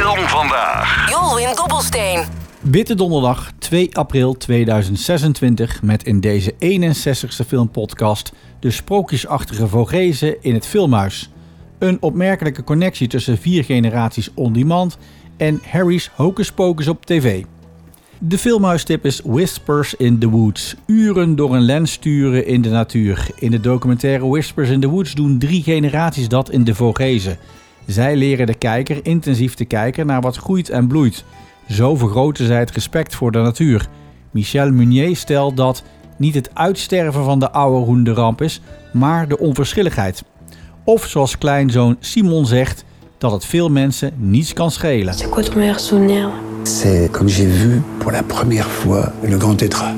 Film Vandaag. Jolwin Dobbelsteen. Witte Donderdag 2 april 2026 met in deze 61ste filmpodcast de sprookjesachtige Vogezen in het Filmhuis. Een opmerkelijke connectie tussen 4 generaties on-demand en Harry's Hocus Pocus op tv. De filmhuistip is Whispers in the Woods. Uren door een lens sturen in de natuur. In de documentaire Whispers in the Woods doen 3 generaties dat in de Vogezen. Zij leren de kijker intensief te kijken naar wat groeit en bloeit. Zo vergroten zij het respect voor de natuur. Michel Meunier stelt dat niet het uitsterven van de oude hoen de ramp is, maar de onverschilligheid. Of zoals kleinzoon Simon zegt, dat het veel mensen niets kan schelen. C'est quoi ton meilleur souvenir? C'est quand j'ai vu pour la première fois le grand tétras.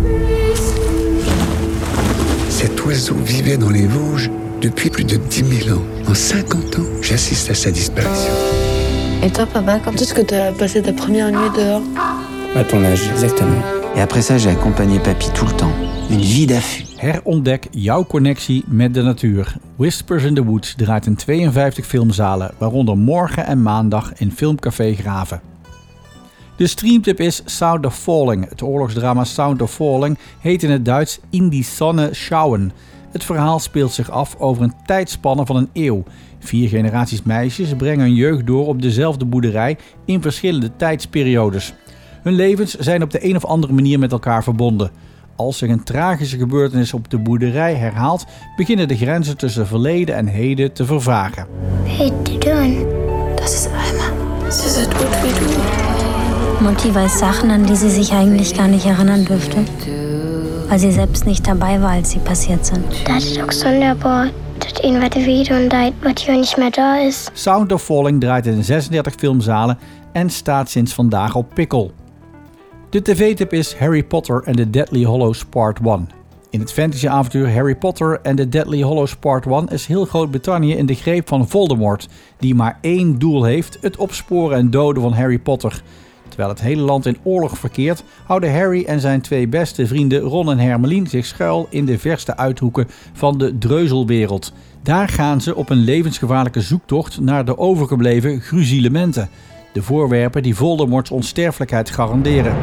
Cet oiseau vivait dans les Vosges depuis plus de 10 000 ans. En 50 ans, j'assiste à sa disparition. Et toi, papa, quand est-ce que t'as passé ta première nuit dehors? À ton âge, exactement. Et après ça, j'ai accompagné papy tout le temps. Une vie d'affût. Herontdek jouw connectie met de natuur. Whispers in the Woods draait in 52 filmzalen, waaronder morgen en maandag in Filmcafé Graven. De streamtip is Sound of Falling. Het oorlogsdrama Sound of Falling heet in het Duits In die Sonne schauen. Het verhaal speelt zich af over een tijdspanne van een eeuw. 4 generaties meisjes brengen hun jeugd door op dezelfde boerderij in verschillende tijdsperiodes. Hun levens zijn op de een of andere manier met elkaar verbonden. Als zich een tragische gebeurtenis op de boerderij herhaalt, beginnen de grenzen tussen verleden en heden te vervagen. Hey, doen. Das ist Alma. Sie so tot wie du. Mutti weiß Sachen, an die sie sich eigentlich gar nicht erinnern dürfte. Weil sie selbst nicht dabei war, als sie passiert sind. Dat is ook sonderbaar. Dat een wat weet en wat hier niet meer daar is. Sound of Falling draait in 36 filmzalen en staat sinds vandaag op Pickle. De tv-tip is Harry Potter and the Deathly Hallows Part 1. In het fantasyavontuur Harry Potter and the Deathly Hallows Part 1 is heel Groot-Brittannië in de greep van Voldemort, die maar 1 doel heeft: het opsporen en doden van Harry Potter. Terwijl het hele land in oorlog verkeert, houden Harry en zijn 2 beste vrienden Ron en Hermeline zich schuil in de verste uithoeken van de Dreuzelwereld. Daar gaan ze op een levensgevaarlijke zoektocht naar de overgebleven gruzielementen. De voorwerpen die Voldemorts onsterfelijkheid garanderen.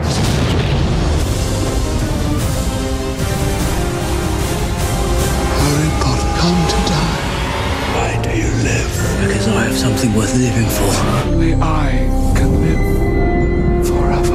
Harry Potter, come to die. Why do you live? Because I have something worth living for. Only I can live forever.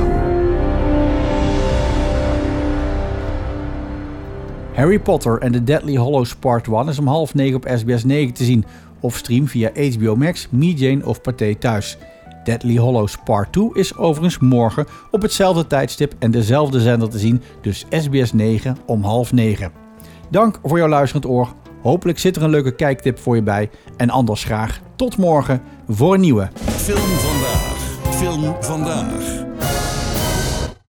Harry Potter and the Deathly Hallows Part 1 is om 20:30 op SBS 9 te zien. Of stream via HBO Max, MeJane of Pathé Thuis. Deathly Hallows Part 2 is overigens morgen op hetzelfde tijdstip en dezelfde zender te zien, dus SBS 9 om 20:30. Dank voor jouw luisterend oor. Hopelijk zit er een leuke kijktip voor je bij. En anders graag tot morgen voor een nieuwe. Film Vandaag. Film Vandaag.